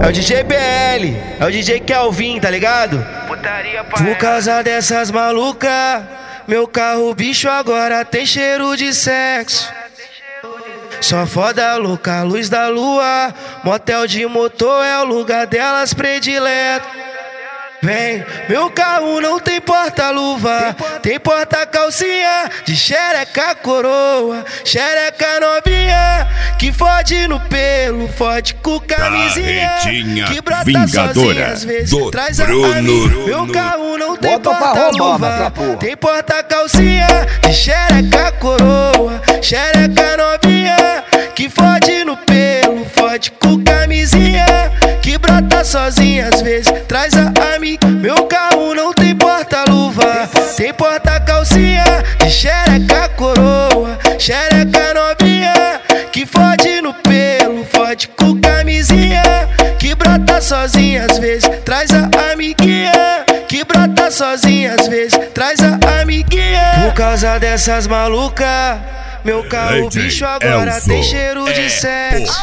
É o DJ BL, é o DJ Kelvin, tá ligado? Putaria pra Por causa dessas malucas, meu carro bicho agora tem cheiro de sexo. Só foda louca, luz da lua, motel de motor é o lugar delas predileto. Vem, meu carro não tem porta-luva, tem porta-calcinha de xereca coroa, xereca novinha, que fode no pelo, fode com camisinha, que brota sozinha às vezes, traz a amiga. Meu carro não tem porta-luva, tem porta-calcinha de xereca coroa, xereca novinha, que fode no pelo, fode com camisinha, que brota sozinha às vezes, traz a amiga. Meu carro não tem porta-luva, tem porta-calcinha de xereca coroa, xereca novinha, que fode no pelo, fode com camisinha, que brota sozinha às vezes, traz a amiguinha, que brota sozinha às vezes, traz a amiguinha. Por causa dessas malucas, meu carro bicho agora tem cheiro de sexo.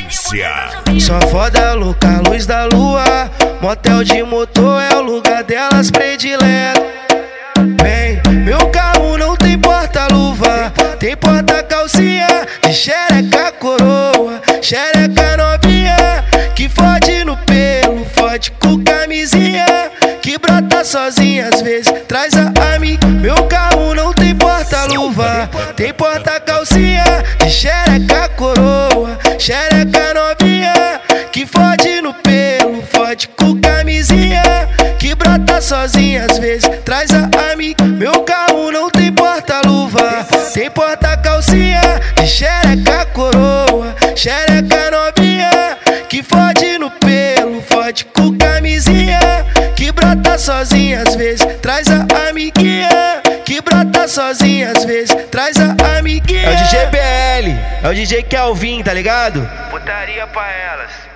Só foda louca, luz da lua, motel de motor é o lugar delas predileto. Vem, meu carro não tem porta-luva, tem porta-calcinha de xereca coroa, xereca novinha, que fode no pelo, fode com camisinha, que brota sozinha às vezes, traz a amiga. Meu carro não tem porta-luva, tem porta-calcinha de xereca coroa, xereca novinha, que fode no pelo, fode com camisinha, que brota sozinha às vezes, traz a amiga. Meu carro não tem porta-luva, tem porta-calcinha de xereca coroa, xereca novinha, que fode no pelo, fode com camisinha, que brota sozinha às vezes, traz a amiguinha, que brota sozinha às vezes, traz a amiguinha. É o DJ BL, é o DJ Kelvin, tá ligado? putaria pra elas.